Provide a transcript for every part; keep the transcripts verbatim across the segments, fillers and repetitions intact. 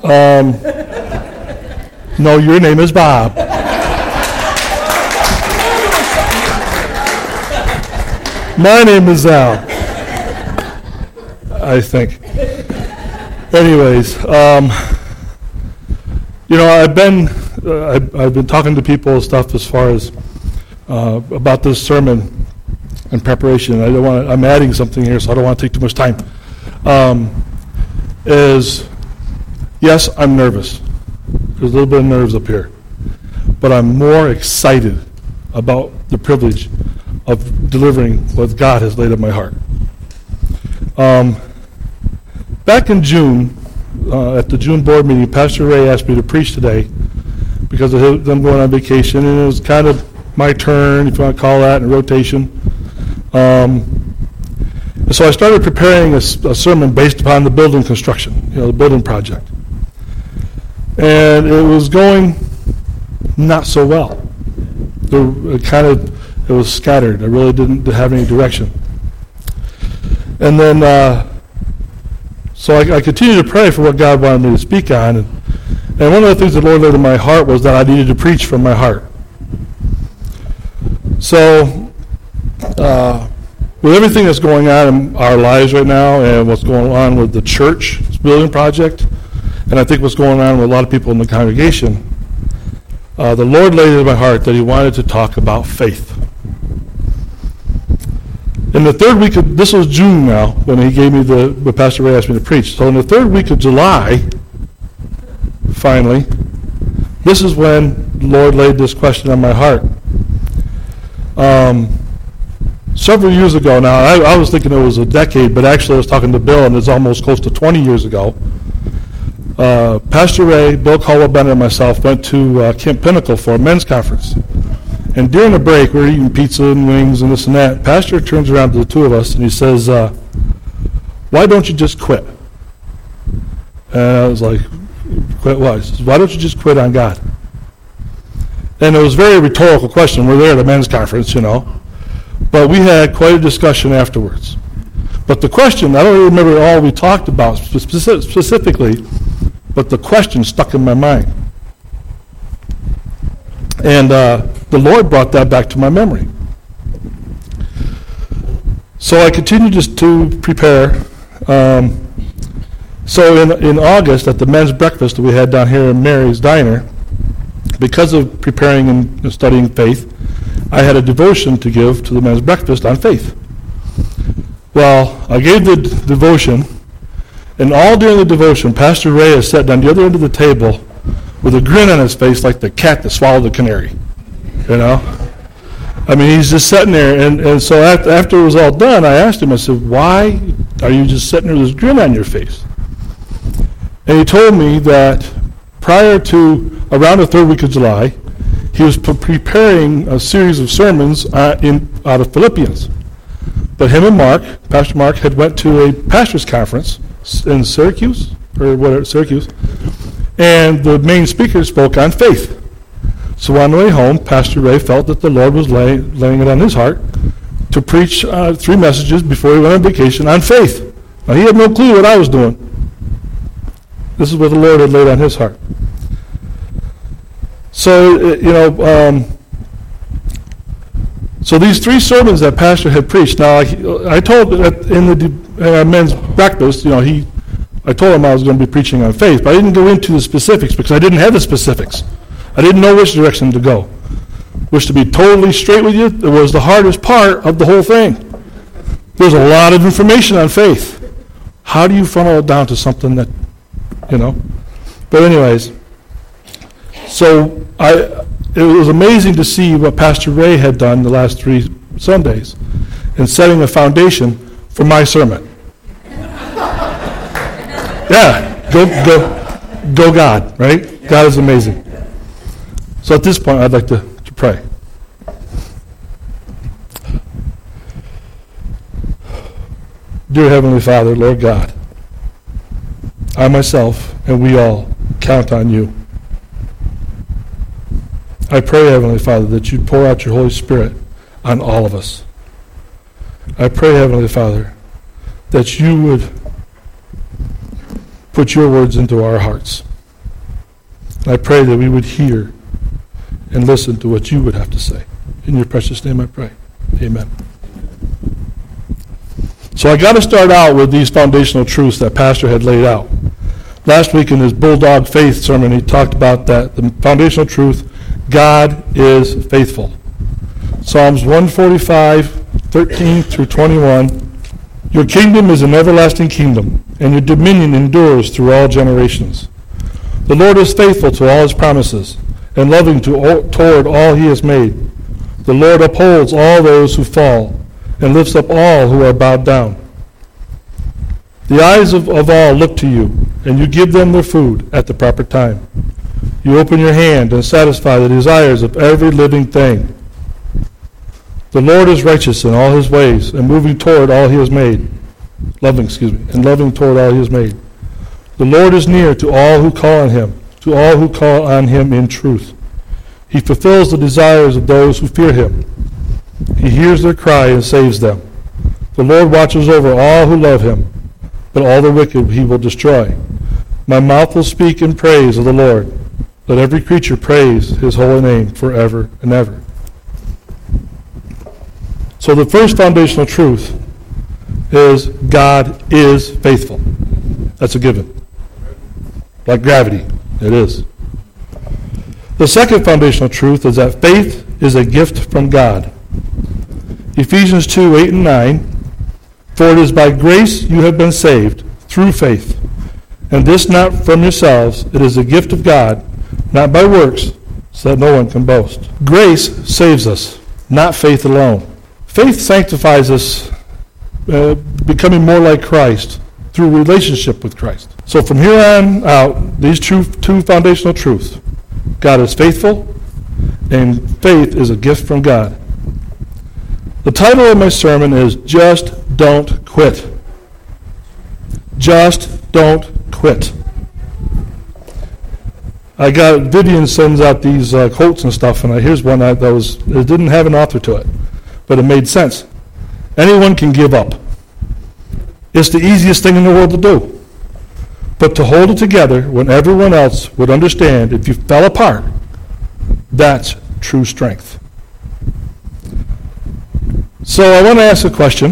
Um, no, your name is Bob. My name is Al, I think. Anyways, um, you know, I've been uh, I've, I've been talking to people and stuff as far as uh, about this sermon in preparation. I don't want to, I'm adding something here, so I don't want to take too much time. Um, is yes, I'm nervous. There's a little bit of nerves up here, but I'm more excited about the privilege of delivering what God has laid on my heart. Um, back in June, uh, at the June board meeting, Pastor Ray asked me to preach today because of his, them going on vacation, and it was kind of my turn, if you want to call that, in rotation. Um, and so I started preparing a, a sermon based upon the building construction, you know, the building project. And it was going not so well. The, it kind of It was scattered. I really didn't have any direction. And then, uh, so I, I continued to pray for what God wanted me to speak on. And, and one of the things the Lord laid in my heart was that I needed to preach from my heart. So, uh, with everything that's going on in our lives right now and what's going on with the church building project, and I think what's going on with a lot of people in the congregation, uh, the Lord laid it in my heart that he wanted to talk about faith. In the third week of, this was June now, when he gave me the, when Pastor Ray asked me to preach. So in the third week of July, finally, this is when the Lord laid this question on my heart. Um, several years ago now, I, I was thinking it was a decade, but actually I was talking to Bill, and it's almost close to twenty years ago. Uh, Pastor Ray, Bill Caldwell-Bennett, and myself went to uh, Camp Pinnacle for a men's conference. And during the break, we were eating pizza and wings and this and that. Pastor turns around to the two of us and he says, uh, why don't you just quit? And I was like, quit what? He says, why don't you just quit on God? And it was a very rhetorical question. We're there at a men's conference, you know. But we had quite a discussion afterwards. But the question, I don't remember all we talked about specific, specifically, but the question stuck in my mind. And uh, the Lord brought that back to my memory. So I continued just to prepare. Um, so in in August, at the men's breakfast that we had down here in Mary's Diner, because of preparing and studying faith, I had a devotion to give to the men's breakfast on faith. Well, I gave the d- devotion, and all during the devotion, Pastor Ray is sitting on the other end of the table with a grin on his face like the cat that swallowed the canary, you know? I mean, he's just sitting there, and, and so after, after it was all done, I asked him, I said, why are you just sitting there with this grin on your face? And he told me that prior to around the third week of July, he was pre- preparing a series of sermons uh, in out of Philippians. But him and Mark, Pastor Mark, had went to a pastor's conference in Syracuse, or whatever, Syracuse, and the main speaker spoke on faith. So on the way home, Pastor Ray felt that the Lord was lay, laying it on his heart to preach uh, three messages before he went on vacation on faith. Now, he had no clue what I was doing. This is what the Lord had laid on his heart. So, you know, um, so these three sermons that Pastor had preached, now I, I told that in the uh, men's breakfast, you know, he I told him I was going to be preaching on faith, but I didn't go into the specifics because I didn't have the specifics. I didn't know which direction to go. Which, to be totally straight with you, it was the hardest part of the whole thing. There's a lot of information on faith. How do you funnel it down to something that, you know? But anyways, so I, it was amazing to see what Pastor Ray had done the last three Sundays in setting a foundation for my sermon. Yeah, go, go, go God, right? God is amazing. So at this point, I'd like to, to pray. Dear Heavenly Father, Lord God, I myself and we all count on you. I pray, Heavenly Father, that you'd pour out your Holy Spirit on all of us. I pray, Heavenly Father, that you would put your words into our hearts. I pray that we would hear and listen to what you would have to say. In your precious name I pray. Amen. So I got to start out with these foundational truths that Pastor had laid out. Last week in his Bulldog Faith sermon, he talked about that, the foundational truth, God is faithful. Psalms one forty-five, thirteen through twenty-one, your kingdom is an everlasting kingdom, and your dominion endures through all generations. The Lord is faithful to all his promises, and loving to, toward all he has made. The Lord upholds all those who fall, and lifts up all who are bowed down. The eyes of, of all look to you, and you give them their food at the proper time. You open your hand and satisfy the desires of every living thing. The Lord is righteous in all his ways, and moving toward all he has made. Loving, excuse me, and loving toward all he has made. The Lord is near to all who call on him, to all who call on him in truth. He fulfills the desires of those who fear him. He hears their cry and saves them. The Lord watches over all who love him, but all the wicked he will destroy. My mouth will speak in praise of the Lord. Let every creature praise his holy name forever and ever. So the first foundational truth is God is faithful. That's a given. Like gravity, it is. The second foundational truth is that faith is a gift from God. Ephesians two, eight and nine, for it is by grace you have been saved, through faith. And this not from yourselves, it is a gift of God, not by works, so that no one can boast. Grace saves us, not faith alone. Faith sanctifies us, uh, becoming more like Christ through relationship with Christ. So from here on out, these two, two foundational truths. God is faithful, and faith is a gift from God. The title of my sermon is Just Don't Quit. Just don't quit. I got, Vivian sends out these uh, quotes and stuff, and I, here's one that, that was, it didn't have an author to it, but it made sense. Anyone can give up. It's the easiest thing in the world to do. But to hold it together when everyone else would understand if you fell apart, that's true strength. So I want to ask a question.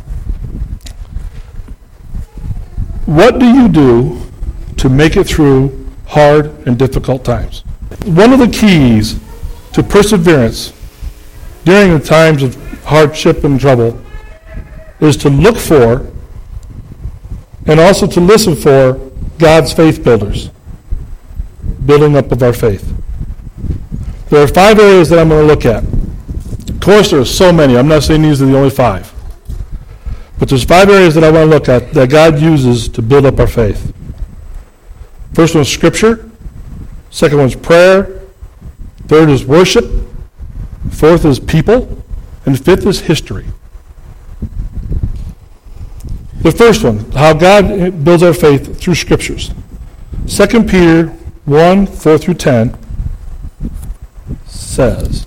What do you do to make it through hard and difficult times? One of the keys to perseverance during the times of hardship and trouble is to look for and also to listen for God's faith builders, building up of our faith. There are five areas that I'm going to look at. Of course, there are so many. I'm not saying these are the only five. But there's five areas that I want to look at that God uses to build up our faith. First one is Scripture. Second one is prayer. Third is worship. Fourth is people. And fifth is history. The first one, how God builds our faith through Scriptures. Second Peter one, four through ten says,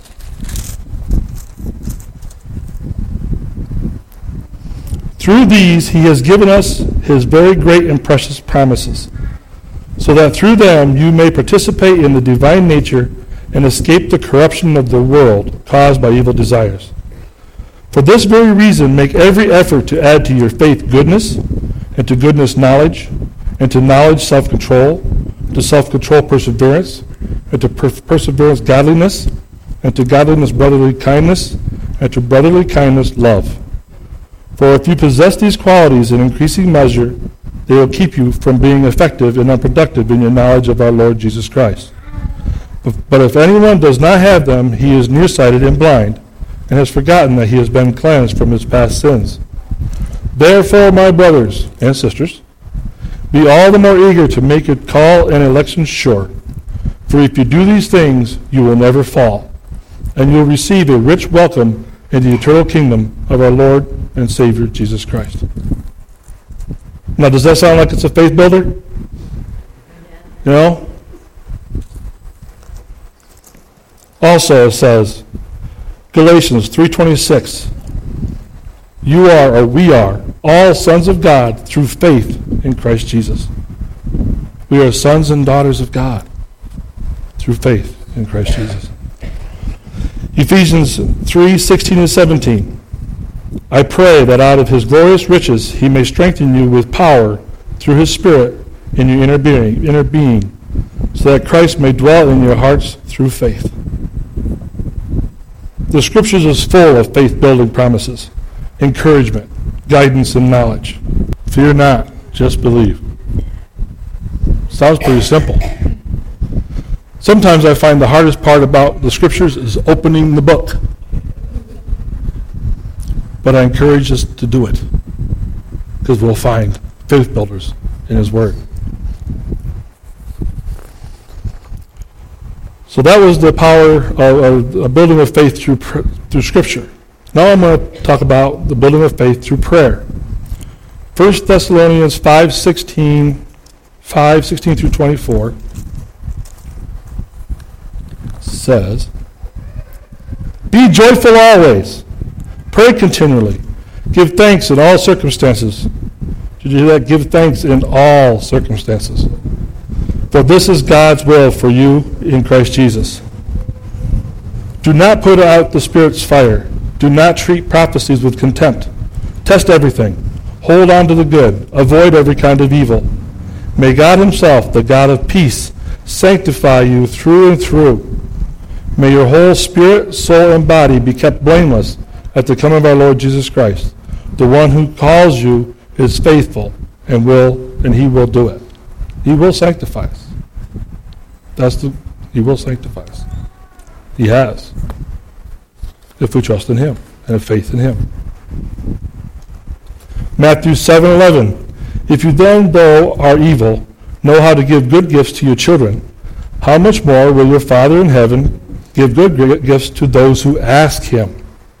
through these he has given us his very great and precious promises, so that through them you may participate in the divine nature and escape the corruption of the world caused by evil desires. For this very reason, make every effort to add to your faith goodness, and to goodness knowledge, and to knowledge self-control, to self-control perseverance, and to per- perseverance godliness, and to godliness brotherly kindness, and to brotherly kindness love. For if you possess these qualities in increasing measure, they will keep you from being effective and unproductive in your knowledge of our Lord Jesus Christ. But, but if anyone does not have them, he is nearsighted and blind, and has forgotten that he has been cleansed from his past sins. Therefore, my brothers and sisters, be all the more eager to make your call and election sure. For if you do these things, you will never fall, and you will receive a rich welcome in the eternal kingdom of our Lord and Savior, Jesus Christ. Now, does that sound like it's a faith builder? You know? Also, it says, Galatians three twenty-six, you are, or we are, all sons of God through faith in Christ Jesus. We are sons and daughters of God. through faith in Christ Jesus. Ephesians three sixteen and seventeen. I pray that out of his glorious riches he may strengthen you with power through his Spirit in your inner being, inner being, so that Christ may dwell in your hearts through faith. The Scriptures is full of faith-building promises, encouragement, guidance, and knowledge. Fear not, just believe. Sounds pretty simple. Sometimes I find the hardest part about the Scriptures is opening the book. But I encourage us to do it, because we'll find faith builders in his Word. So that was the power of a building of faith through through Scripture. Now I'm going to talk about the building of faith through prayer. First Thessalonians five sixteen, five sixteen through twenty-four says, be joyful always, pray continually, give thanks in all circumstances. Did you hear that? Give thanks in all circumstances. For this is God's will for you in Christ Jesus. Do not put out the Spirit's fire. Do not treat prophecies with contempt. Test everything. Hold on to the good. Avoid every kind of evil. May God himself, the God of peace, sanctify you through and through. May your whole spirit, soul, and body be kept blameless at the coming of our Lord Jesus Christ. The one who calls you is faithful and will, and he will do it. He will sanctify us. That's the, he will sanctify us. He has. If we trust in him and have faith in him. Matthew seven eleven. If you then, though are evil, know how to give good gifts to your children, how much more will your Father in heaven give good gifts to those who ask him?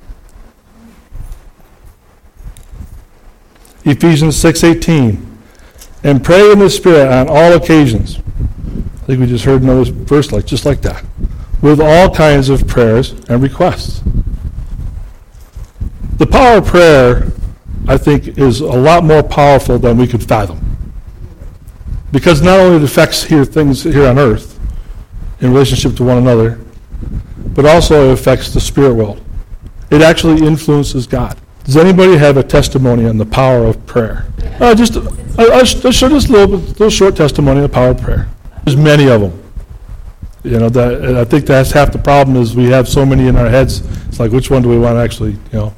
Ephesians six eighteen. And pray in the Spirit on all occasions. I think we just heard another verse like just like that. With all kinds of prayers and requests. The power of prayer, I think, is a lot more powerful than we could fathom. Because not only it affects here things here on earth in relationship to one another, but also it affects the spirit world. It actually influences God. Does anybody have a testimony on the power of prayer? Uh, just, uh, I'll show just a little, little short testimony on the power of prayer. There's many of them. You know, that, I think that's half the problem is we have so many in our heads. It's like, which one do we want to actually, you know?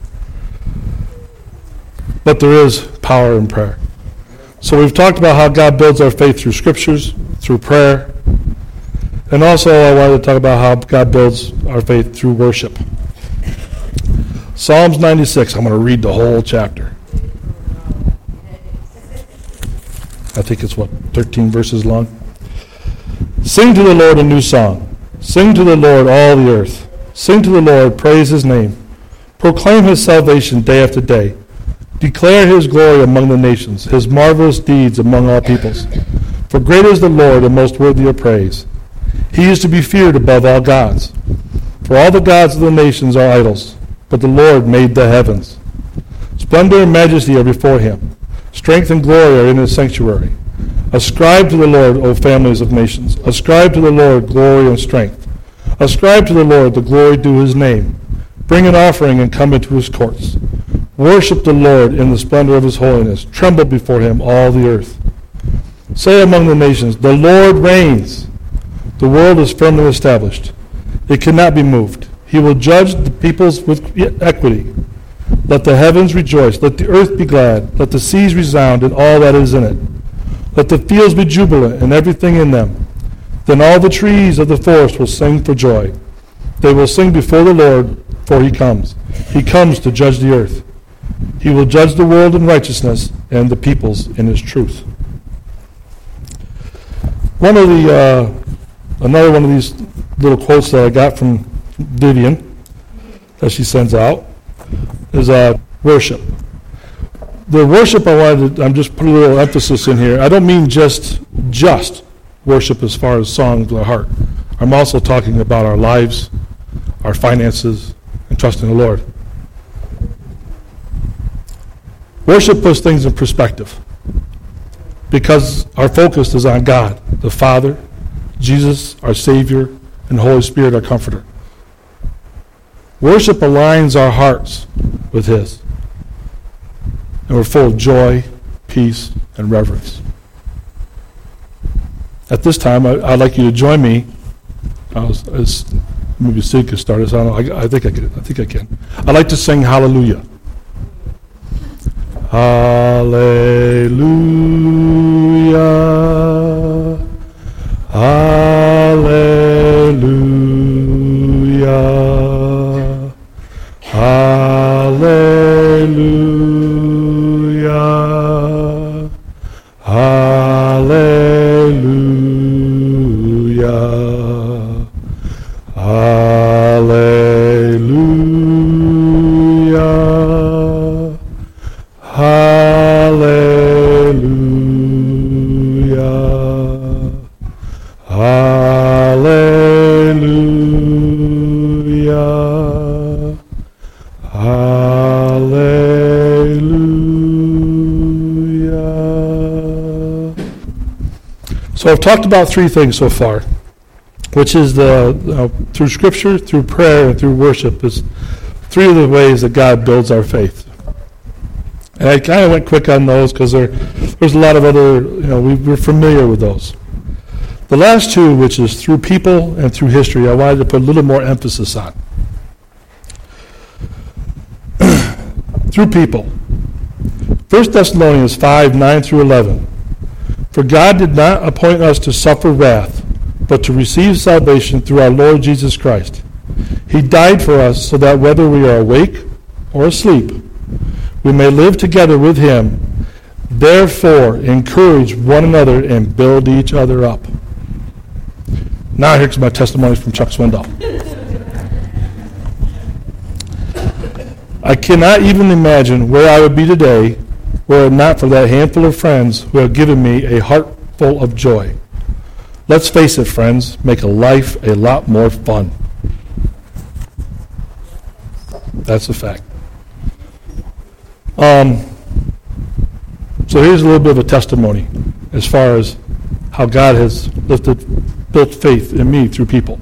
But there is power in prayer. So we've talked about how God builds our faith through Scriptures, through prayer. And also I wanted to talk about how God builds our faith through worship. Psalms ninety-six, I'm going to read the whole chapter. I think it's, what, thirteen verses long? Sing to the Lord a new song. Sing to the Lord all the earth. Sing to the Lord, praise his name. Proclaim his salvation day after day. Declare his glory among the nations, his marvelous deeds among all peoples. For great is the Lord and most worthy of praise. He is to be feared above all gods. For all the gods of the nations are idols, but the Lord made the heavens. Splendor and majesty are before him. Strength and glory are in his sanctuary. Ascribe to the Lord, O families of nations. Ascribe to the Lord glory and strength. Ascribe to the Lord the glory due his name. Bring an offering and come into his courts. Worship the Lord in the splendor of his holiness. Tremble before him, all the earth. Say among the nations, the Lord reigns. The world is firmly established. It cannot be moved. He will judge the peoples with equity. Let the heavens rejoice. Let the earth be glad. Let the seas resound and all that is in it. Let the fields be jubilant and everything in them. Then all the trees of the forest will sing for joy. They will sing before the Lord, for he comes. He comes to judge the earth. He will judge the world in righteousness and the peoples in his truth. One of the, uh, another one of these little quotes that I got from Vivian that she sends out is uh, worship. The worship I wanted to, I'm just putting a little emphasis in here. I don't mean just, just worship as far as song to the heart. I'm also talking about our lives, our finances, and trusting the Lord. Worship puts things in perspective because our focus is on God, the Father, Jesus, our Savior, and the Holy Spirit, our Comforter. Worship aligns our hearts with His. And we're full of joy, peace, and reverence. At this time, I, I'd like you to join me. I was, as maybe Sid could start us. I don't know. I, I think I can. I think I can. I'd like to sing Hallelujah. Hallelujah. Hallelujah. Hallelujah. Hallelujah. Hallelujah. Hallelujah. Hallelujah. Hallelujah. So I've talked about three things so far, which is the uh, through Scripture, through prayer, and through worship is three of the ways that God builds our faith. And I kind of went quick on those because there, there's a lot of other, you know, we, we're familiar with those. The last two, which is through people and through history, I wanted to put a little more emphasis on. Through people. First Thessalonians five, nine through eleven. For God did not appoint us to suffer wrath, but to receive salvation through our Lord Jesus Christ. He died for us so that whether we are awake or asleep, we may live together with Him. Therefore, encourage one another and build each other up. Now here's my testimony from Chuck Swindoll. I cannot even imagine where I would be today were it not for that handful of friends who have given me a heart full of joy. Let's face it, friends, make a life a lot more fun. That's a fact. Um, so here's a little bit of a testimony as far as how God has lifted, built faith in me through people.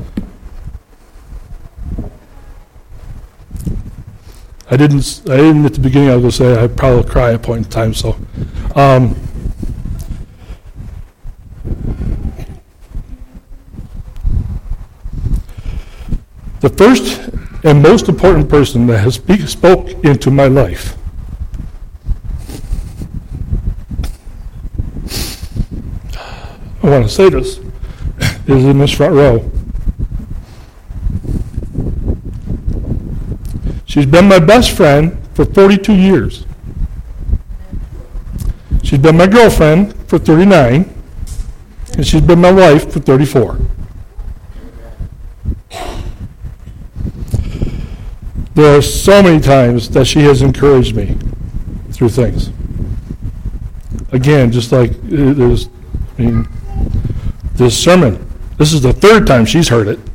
I didn't. I didn't at the beginning. I was going to say I'd probably cry at a point in time. So, um, the first and most important person that has speak, spoke into my life I want to say this, is in this front row. She's been my best friend for forty-two years. She's been my girlfriend for thirty-nine, and she's been my wife for thirty-four. There are so many times that she has encouraged me through things. Again, just like uh, there's, I mean, this sermon, this is the third time she's heard it.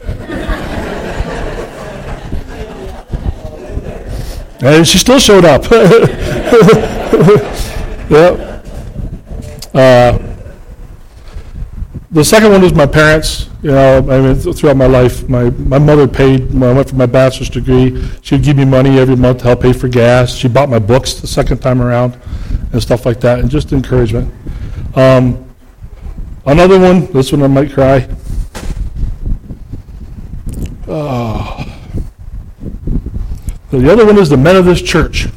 And she still showed up. Yep. Uh, the second one was my parents. You know, I mean, throughout my life, my, my mother paid when I went for my bachelor's degree. She'd give me money every month to help pay for gas. She bought my books the second time around and stuff like that, and just encouragement. Um, another one, this one I might cry. Oh. The other one is the men of this church.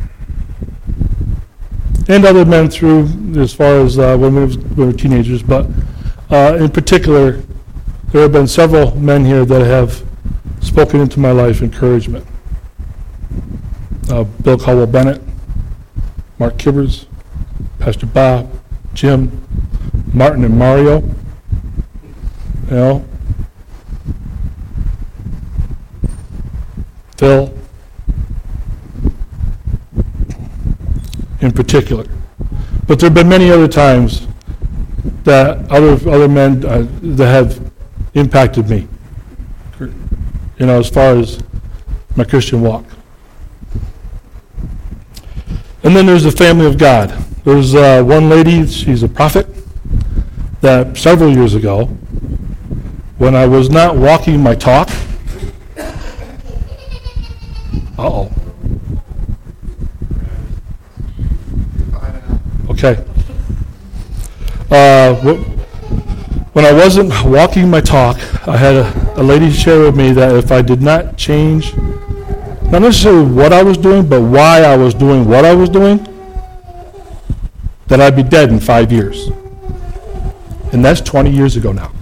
And other men through, as far as uh, when, we was, when we were teenagers, but uh, in particular, there have been several men here that have spoken into my life encouragement. Uh, Bill Caldwell Bennett, Mark Kibbers, Pastor Bob, Jim, Martin and Mario, you know, Phil, in particular. But there have been many other times that other other men uh, that have impacted me, you know, as far as my Christian walk. And then there's the family of God. There's uh, one lady, she's a prophet, that several years ago, when I was not walking my talk, uh-oh. Okay. Uh, when I wasn't walking my talk, I had a, a lady share with me that if I did not change, not necessarily what I was doing, but why I was doing what I was doing, that I'd be dead in five years. And that's twenty years ago now.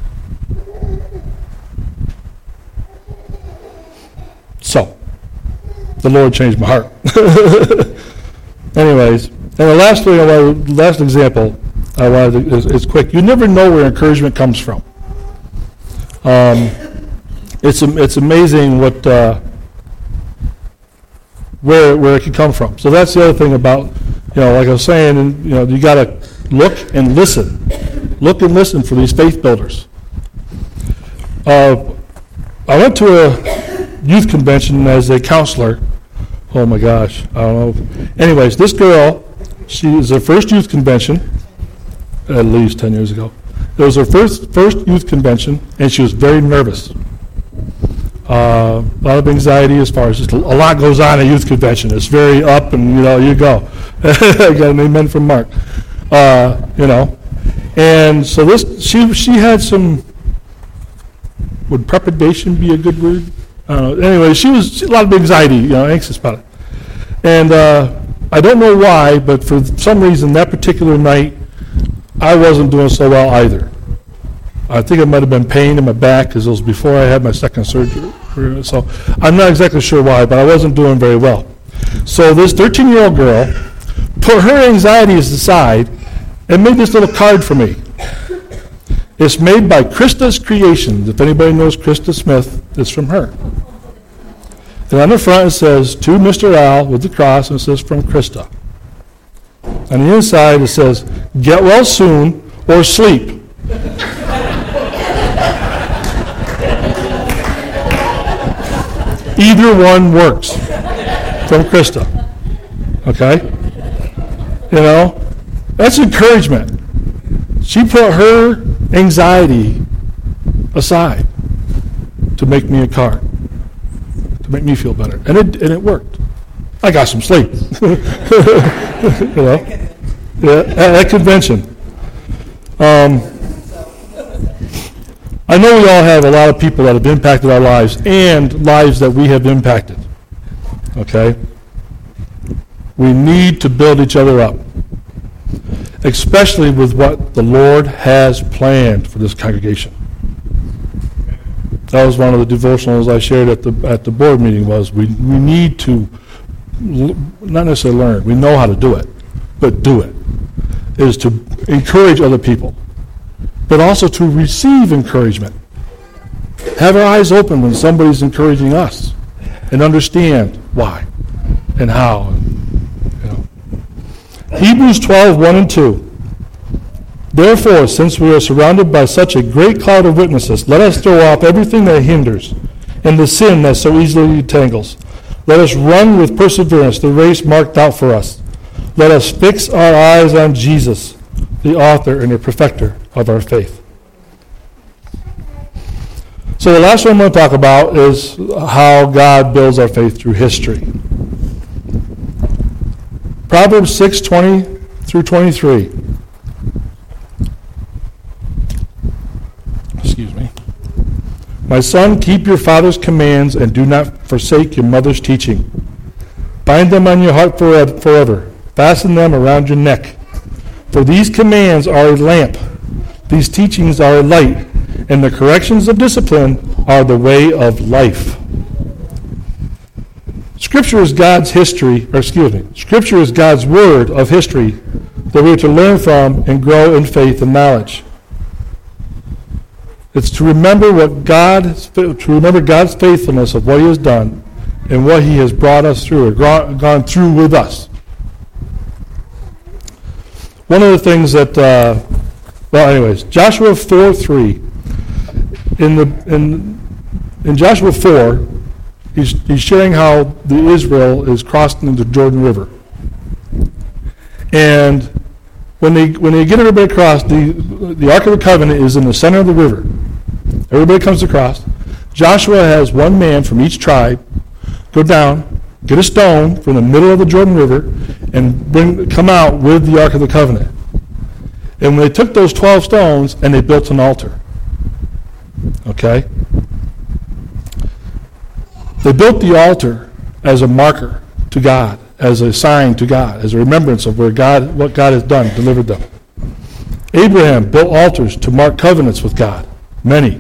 So, the Lord changed my heart. Anyways, and the last thing, I wanted, last example I wanted to, is, is quick. You never know where encouragement comes from. Um, it's it's amazing what uh, where where it can come from. So that's the other thing about, you know, like I was saying, and, you know, you got to look and listen, look and listen for these faith builders. Uh, I went to a youth convention as a counselor. Oh my gosh, I don't know. Anyways, this girl, she is her first youth convention, at least ten years ago. It was her first first youth convention, and she was very nervous. Uh, a lot of anxiety as far as just a lot goes on at youth convention. It's very up, and you know, you go. I got an amen from Mark. Uh, you know, and so this she she had some. Would trepidation be a good word? I don't know. Anyway, she was she, a lot of anxiety, you know, anxious about it. And uh, I don't know why, but for some reason that particular night, I wasn't doing so well either. I think it might have been pain in my back because it was before I had my second surgery. So I'm not exactly sure why, but I wasn't doing very well. So this thirteen-year-old girl put her anxieties aside and made this little card for me. It's made by Krista's Creations. If anybody knows Krista Smith, it's from her. And on the front it says, to Mister Al with the cross, and it says, from Krista. On the inside it says, get well soon or sleep. Either one works. From Krista. Okay? You know, that's encouragement. She put her anxiety aside to make me a card, to make me feel better. And it and it worked. I got some sleep. You know? Yeah, at, at convention. Um, I know we all have a lot of people that have impacted our lives and lives that we have impacted. Okay? We need to build each other up, especially with what the Lord has planned for this congregation. That was one of the devotionals I shared at the at the board meeting. Was we we need to l- not necessarily learn, we know how to do it, but do it, is to encourage other people, but also to receive encouragement. Have our eyes open when somebody's encouraging us, and understand why and how. And, you know. Hebrews twelve, one and two. Therefore, since we are surrounded by such a great cloud of witnesses, let us throw off everything that hinders and the sin that so easily entangles. Let us run with perseverance the race marked out for us. Let us fix our eyes on Jesus, the author and the perfecter of our faith. So the last one I'm going to talk about is how God builds our faith through history. Proverbs six, twenty through twenty-three. Excuse me. My son, keep your father's commands and do not forsake your mother's teaching. Bind them on your heart forever. Fasten them around your neck. For these commands are a lamp. These teachings are a light. And the corrections of discipline are the way of life. Scripture is God's history, or excuse me, Scripture is God's word of history that we are to learn from and grow in faith and knowledge. It's to remember what God, to remember God's faithfulness of what He has done and what He has brought us through, or gone through with us. One of the things that, uh, well, anyways, Joshua four three. In the in in Joshua four, he's he's sharing how the Israel is crossing the Jordan River, and when they when they get everybody across, the the Ark of the Covenant is in the center of the river. Everybody comes across. Joshua has one man from each tribe go down, get a stone from the middle of the Jordan River, and bring come out with the Ark of the Covenant. And when they took those twelve stones and they built an altar. Okay? They built the altar as a marker to God, as a sign to God, as a remembrance of where God, what God has done, delivered them. Abraham built altars to mark covenants with God, many.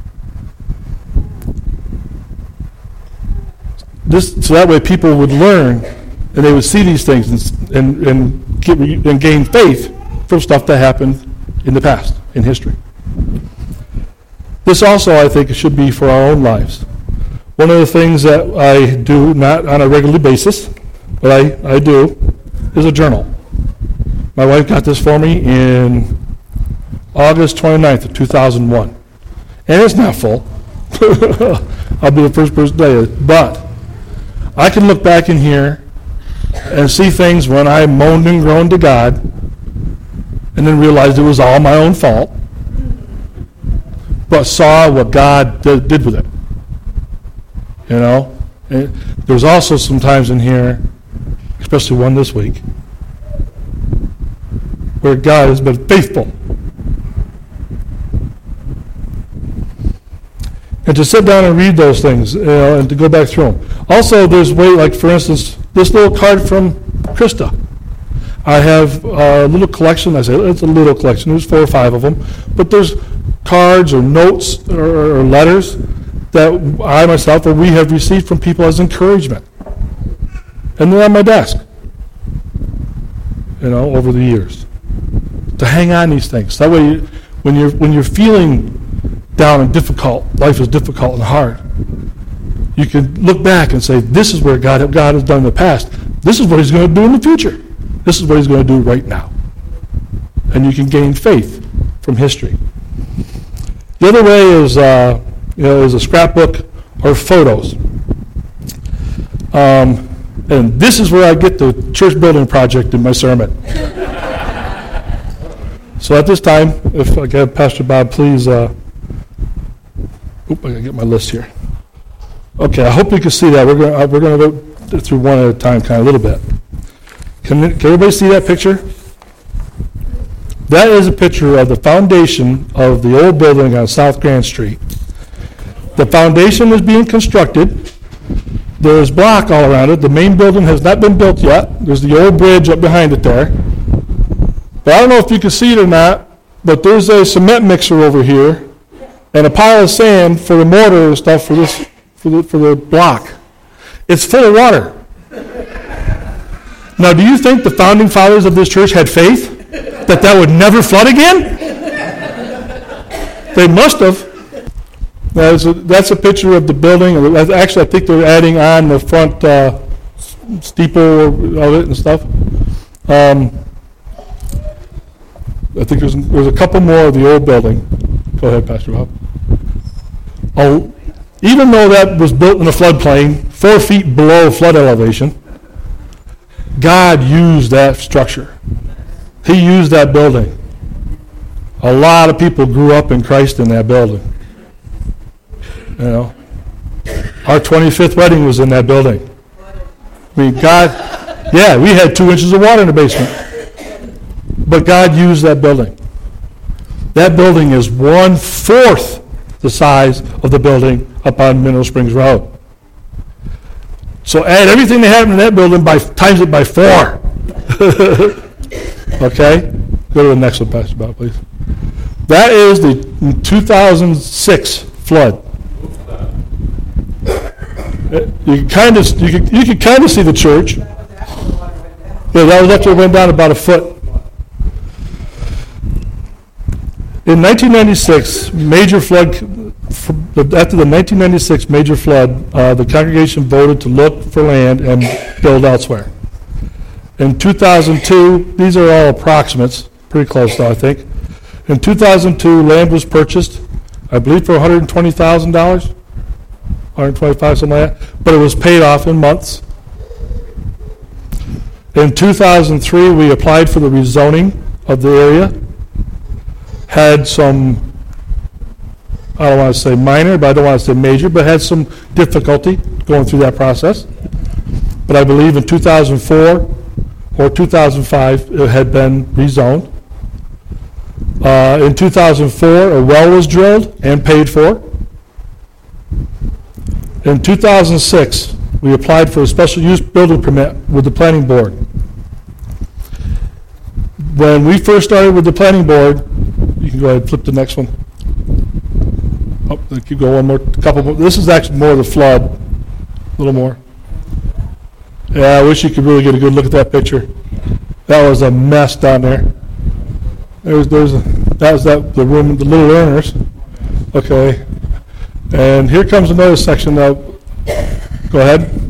This, so that way people would learn and they would see these things and, and, and, get, and gain faith from stuff that happened in the past, in history. This also, I think, should be for our own lives. One of the things that I do, not on a regular basis, but I, I do, is a journal. My wife got this for me in August twenty-ninth of two thousand one. And it's not full. I'll be the first person to tell you. But I can look back in here and see things when I moaned and groaned to God and then realized it was all my own fault, but saw what God did, did with it. You know? And there's also some times in here, especially one this week, where God has been faithful. And to sit down and read those things, you know, and to go back through them. Also, there's way, like for instance, this little card from Krista. I have a little collection. I say it's a little collection. There's four or five of them. But there's cards or notes or, or letters that I myself or we have received from people as encouragement. And they're on my desk, you know, over the years. To hang on these things. That way, you, when you're when you're feeling down and difficult, life is difficult and hard, you can look back and say, this is where God, God has done in the past. This is what he's going to do in the future. This is what he's going to do right now. And you can gain faith from history. The other way is, uh, you know, is a scrapbook or photos. Um, and this is where I get the church building project in my sermon. So at this time, if I can have Pastor Bob, please. Uh, oop, I gotta get my list here. Okay, I hope you can see that. We're going uh, we're going to go through one at a time, kind of a little bit. Can, can everybody see that picture? That is a picture of the foundation of the old building on South Grand Street. The foundation is being constructed. There's block all around it. The main building has not been built yet. There's the old bridge up behind it there. But I don't know if you can see it or not, but there's a cement mixer over here and a pile of sand for the mortar and stuff for this for the for the block. It's full of water. Now, do you think the founding fathers of this church had faith that that would never flood again? They must have. That's a, that's a picture of the building. Actually, I think they're adding on the front uh, steeple of it and stuff. Um, I think there's, there's a couple more of the old building. Go ahead, Pastor Bob. Oh, even though that was built in a floodplain, four feet below flood elevation, God used that structure. He used that building. A lot of people grew up in Christ in that building. You know, our twenty-fifth wedding was in that building. I mean, God, yeah, we had two inches of water in the basement. But God used that building. That building is one-fourth the size of the building up on Mineral Springs Road. So add everything that happened in that building, by times it by four. Okay? Go to the next one, Pastor Bob, please. That is the two thousand six flood. You can kind of you can you can kind of see the church. Yeah, that was after it went down about a foot. In nineteen ninety-six, major flood. After the nineteen ninety-six major flood, uh, the congregation voted to look for land and build elsewhere. In two thousand two, these are all approximates, pretty close though, I think. In two thousand two, land was purchased, I believe, for one hundred twenty thousand dollars, one hundred twenty-five, something like that, but it was paid off in months. In two thousand three, we applied for the rezoning of the area. Had some, I don't want to say minor, but I don't want to say major, but had some difficulty going through that process. But I believe in two thousand four or two thousand five it had been rezoned. Uh, in two thousand four, a well was drilled and paid for. In two thousand six, we applied for a special use building permit with the planning board. When we first started with the planning board, you can go ahead and flip the next one. Oh, keep going one more, couple more. This is actually more of the flood, a little more. Yeah, I wish you could really get a good look at that picture. That was a mess down there. There's, there's, a, that was that the room, the little learners. Okay, and here comes another section. Now, go ahead.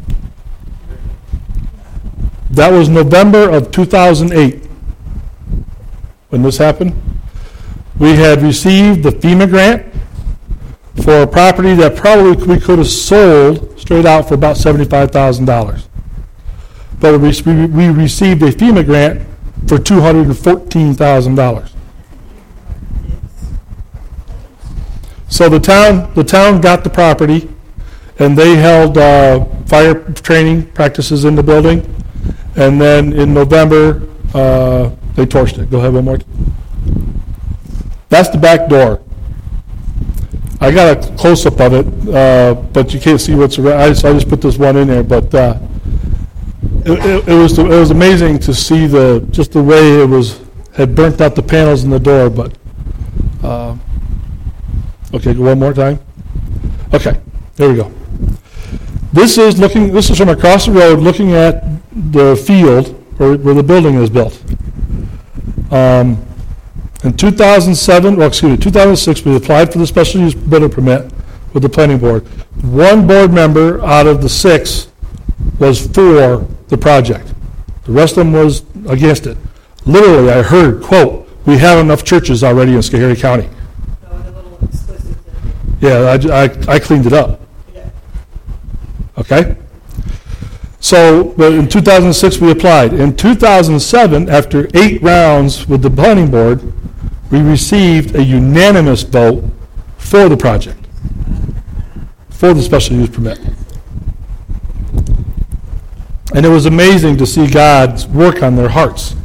That was November of two thousand eight when this happened. We had received the FEMA grant for a property that probably we could have sold straight out for about seventy-five thousand dollars. But we, we received a FEMA grant for two hundred fourteen thousand dollars. So the town, the town got the property, and they held uh, fire training practices in the building, and then in November uh, they torched it. Go ahead one more. That's the back door. I got a close-up of it, uh, but you can't see what's around. I just, I just put this one in there, but uh, it, it, it was it was amazing to see the just the way it was had burnt out the panels in the door. But uh, okay, go one more time. Okay, there we go. This is looking. This is from across the road, looking at the field where, where the building is built. Um, In two thousand seven, well, excuse me, two thousand six, we applied for the special use building permit with the planning board. One board member out of the six was for the project. The rest of them was against it. Literally, I heard, quote, "We have enough churches already in Schoharie County." So a little explicit. Yeah, I, I, I cleaned it up. Yeah. Okay? So, but in two thousand six, we applied. In two thousand seven, after eight rounds with the planning board, we received a unanimous vote for the project, for the special use permit. And it was amazing to see God's work on their hearts.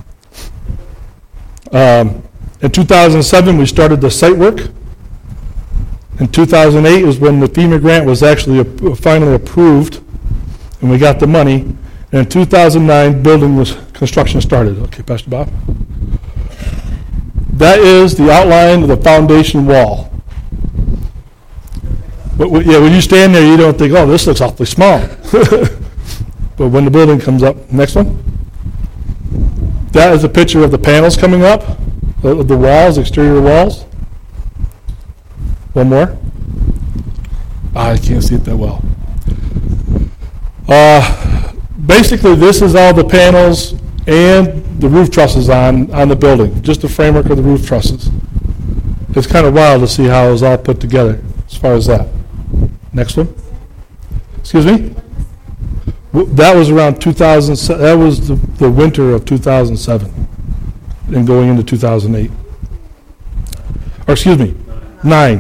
Um, in two thousand seven, we started the site work. In two thousand eight was when the FEMA grant was actually uh, finally approved, and we got the money. And in two thousand nine, building was construction started. Okay, Pastor Bob. That is the outline of the foundation wall. But yeah, when you stand there, you don't think, "Oh, this looks awfully small." But when the building comes up, next one. That is a picture of the panels coming up, the, the walls, exterior walls. One more. Ah, I can't see it that well. Uh, basically, this is all the panels and the roof trusses on, on the building, just the framework of the roof trusses. It's kind of wild to see how it was all put together as far as that. Next one. Excuse me? That was around two thousand seven. That was the, the winter of two thousand seven and going into two thousand eight. Or excuse me, nine.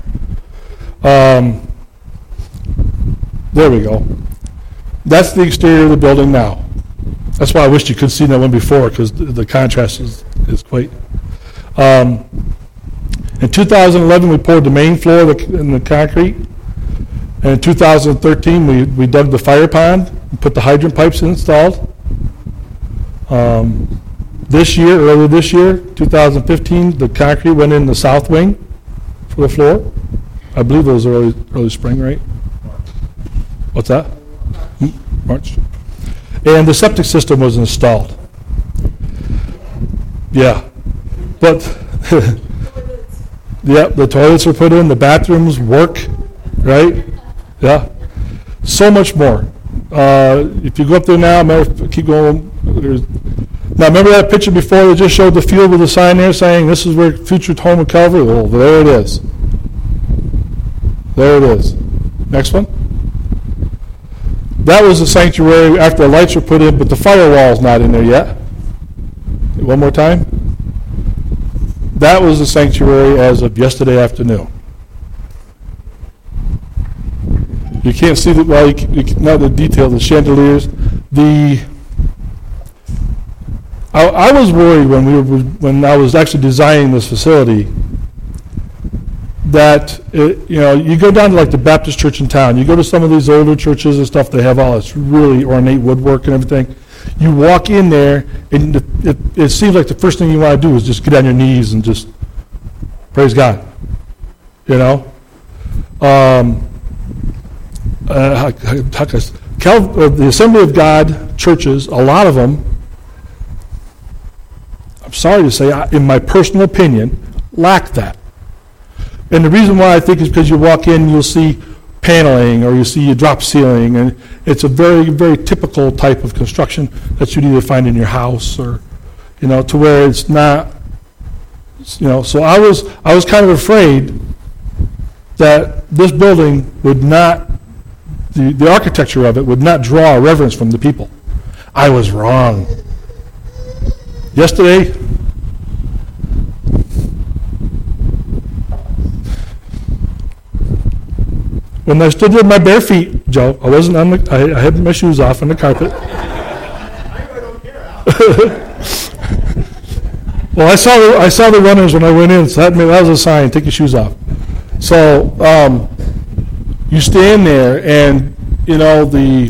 Um, there we go. That's the exterior of the building now. That's why I wished you could see that one before, because the, the contrast is, is quite. Um, in two thousand eleven, we poured the main floor of the, in the concrete. And in two thousand thirteen, we, we dug the fire pond and put the hydrant pipes installed. Um, this year, earlier this year, two thousand fifteen, the concrete went in the south wing for the floor. I believe it was early, early spring, right? What's that? March. And the septic system was installed. Yeah. But, yeah, the toilets were put in, the bathrooms work, right? Yeah. So much more. Uh, if you go up there now, remember, keep going. There's, now, remember that picture before that just showed the field with the sign there saying this is where future home of Calvary? Well, there it is. There it is. Next one. That was the sanctuary after the lights were put in, but the firewall's not in there yet. One more time. That was the sanctuary as of yesterday afternoon. You can't see the, well, you, can- you can, not the detail, the chandeliers. The, I, I was worried when we were, when I was actually designing this facility that, it, you know, you go down to like the Baptist church in town, you go to some of these older churches and stuff, they have all this really ornate woodwork and everything. You walk in there, and it, it, it seems like the first thing you want to do is just get on your knees and just praise God, you know? Um, uh, how- how- how can I s- Cal, uh, the Assembly of God churches, a lot of them, I'm sorry to say, I- in my personal opinion, lack that. And the reason why I think is because you walk in, you'll see paneling, or you see a drop ceiling, and it's a very, very typical type of construction that you'd either find in your house, or, you know, to where it's not, you know. So I was, I was kind of afraid that this building would not, the, the architecture of it would not draw reverence from the people. I was wrong. Yesterday, when I stood with my bare feet, Joe, I wasn't on the, I, I had my shoes off on the carpet. Well, I saw the, I saw the runners when I went in, so that, that was a sign, take your shoes off. So, um, you stand there, and, you know, the,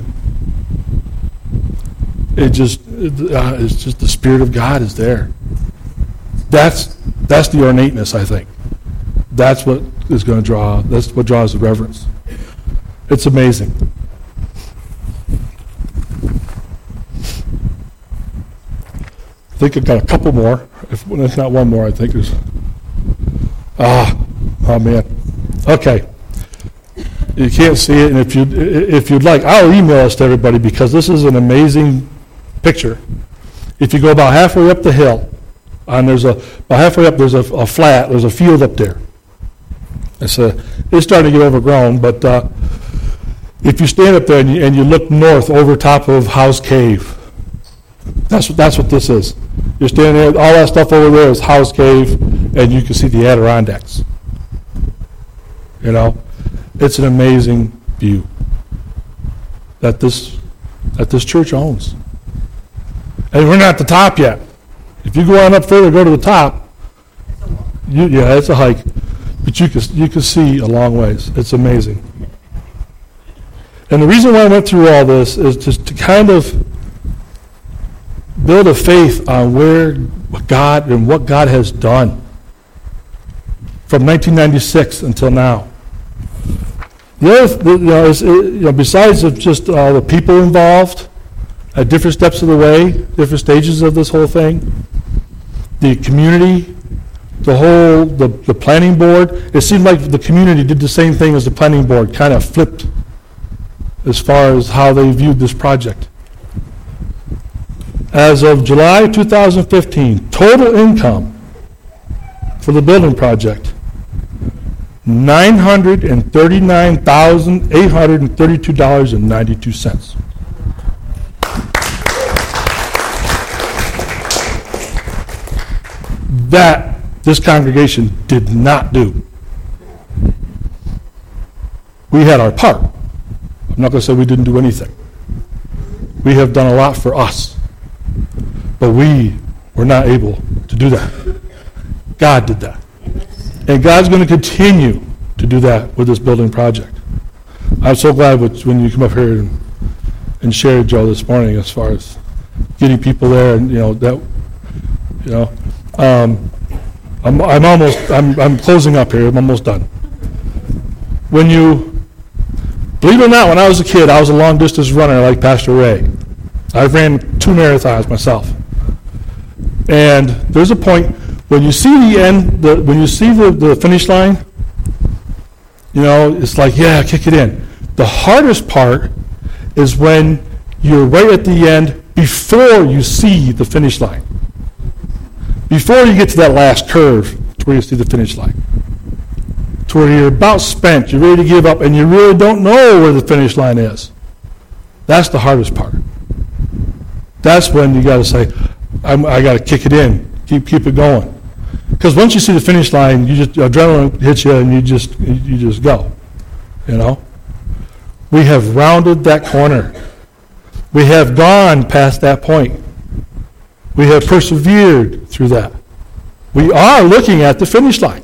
it just, uh, it's just the Spirit of God is there. That's, that's the ornateness, I think. That's what is going to draw, that's what draws the reverence. It's amazing. I think I've got a couple more. If, if not one more, I think there's. Ah, oh man. Okay. You can't see it, and if you if you'd like, I'll email this to everybody because this is an amazing picture. If you go about halfway up the hill, and there's a about halfway up, there's a, a flat, there's a field up there. It's a, it's starting to get overgrown, but. Uh, If you stand up there and you, and you look north over top of House Cave, that's, that's what this is. You're standing there, all that stuff over there is House Cave, and you can see the Adirondacks. You know, it's an amazing view that this, that this church owns. And we're not at the top yet. If you go on up further, go to the top, you, yeah, it's a hike, but you can, you can see a long ways. It's amazing. And the reason why I went through all this is just to kind of build a faith on where God and what God has done from nineteen ninety-six until now. The other, you know, is, you know, besides of just uh, the people involved at different steps of the way, different stages of this whole thing, the community, the whole, the, the planning board, it seemed like the community did the same thing as the planning board, kind of flipped as far as how they viewed this project. As of July two thousand fifteen, total income for the building project, nine hundred thirty-nine thousand eight hundred thirty-two dollars and ninety-two cents. That this congregation did not do. We had our part. I'm not going to say we didn't do anything. We have done a lot for us, but we were not able to do that. God did that. And God's going to continue to do that with this building project. I'm so glad when you come up here and, and share, Joe, this morning as far as getting people there, and you know that, you know, um, I'm, I'm almost, I'm, I'm closing up here. I'm almost done. When you Believe it or not, when I was a kid, I was a long-distance runner like Pastor Ray. I ran two marathons myself. And there's a point when you see the end, the, when you see the, the finish line, you know, it's like, yeah, kick it in. The hardest part is when you're right at the end before you see the finish line. Before you get to that last curve to where you see the finish line. To where you're about spent, you're ready to give up, and you really don't know where the finish line is. That's the hardest part. That's when you got to say, I'm, I got to kick it in, keep keep it going. Because once you see the finish line, you just adrenaline hits you and you just you just go. You know? We have rounded that corner. We have gone past that point. We have persevered through that. We are looking at the finish line.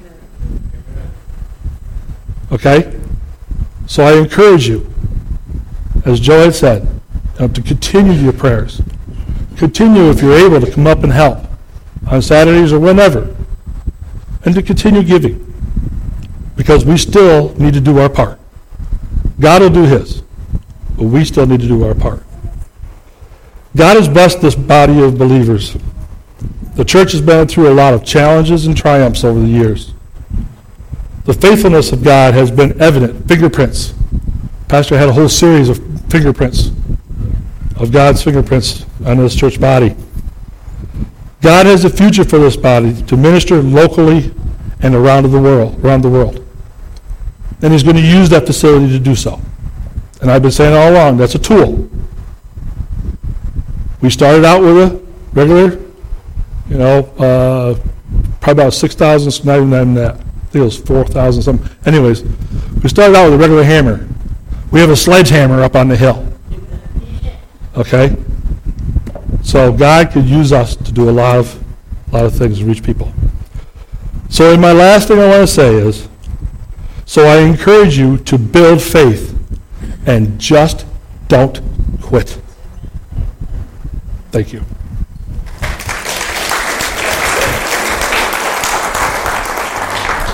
Okay? So I encourage you, as Joe had said, you know, to continue your prayers. Continue if you're able to come up and help on Saturdays or whenever. And to continue giving. Because we still need to do our part. God will do his. But we still need to do our part. God has blessed this body of believers. The church has been through a lot of challenges and triumphs over the years. The faithfulness of God has been evident. Fingerprints. Pastor had a whole series of fingerprints, of God's fingerprints on this church body. God has a future for this body to minister locally and around the world, around the world. And he's going to use that facility to do so. And I've been saying all along, that's a tool. We started out with a regular, you know, uh, probably about six thousand, not even that. I think it was four thousand something. Anyways, we started out with a regular hammer. We have a sledgehammer up on the hill. Okay? So God could use us to do a lot of, a lot of things to reach people. So my last thing I want to say is, so I encourage you to build faith and just don't quit. Thank you.